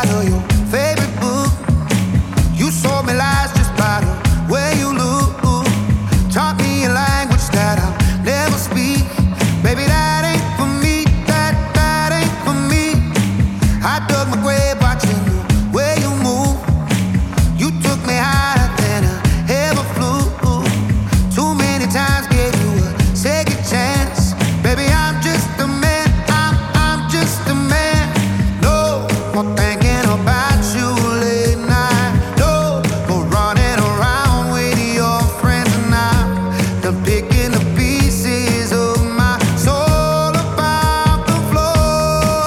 of your favorite book. You sold me lies just by the way you look. Taught me a language that I'll never speak. Baby, that ain't for me. That ain't for me. I dug my grave watching the way you move. You took me higher than I ever flew. Too many times gave you a second chance. Baby, I'm just a man. I'm just a man. No more thinking about you late night. No more running around with your friends, and I'm done picking the pieces of my soul about the floor.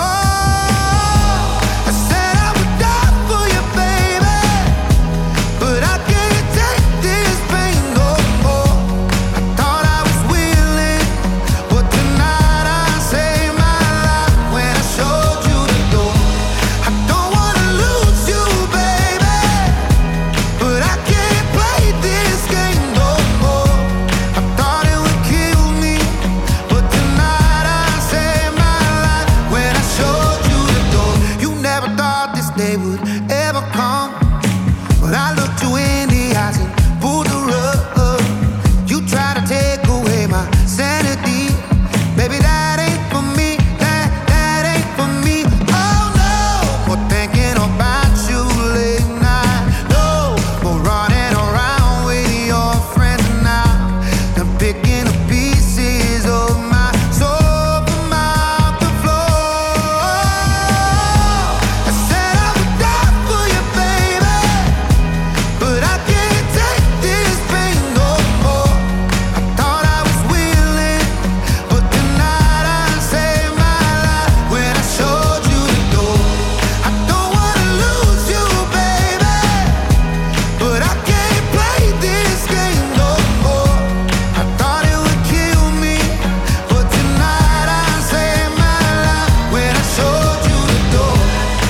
I said I would die for you, baby, but I can't take this pain no more. I thought I was willing, but tonight I saved my life when I showed you the door. I don't wanna lose you, baby, but I can't play this game no more. I thought it would kill me, but tonight I saved my life when I showed you the door. You never thought this day would ever come, but I looked you in the eyes and pulled the rug. You try to take away my sanity. Baby, that ain't for me. That ain't for me. Oh no, more thinking about you late night. No more running around with your friends, and now I'm picking the pieces of my soul from out the floor. I said I would die for you, baby, but I can't take this pain no more. I thought I was willing, but tonight I saved my life when I showed you the door. I don't wanna lose you, baby, but I can't play this game no more. I thought it would kill me, but tonight I saved my life when I showed you the door.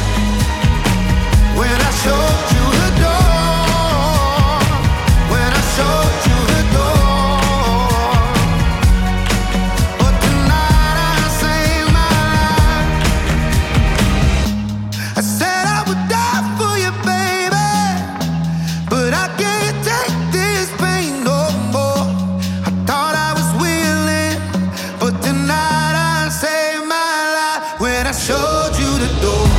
When I showed you the door. When I showed you the door. But tonight I saved my life. I said I would die for you, baby, but I can't take this pain no more. I thought I was willing, but tonight I saved my life when I showed you the door.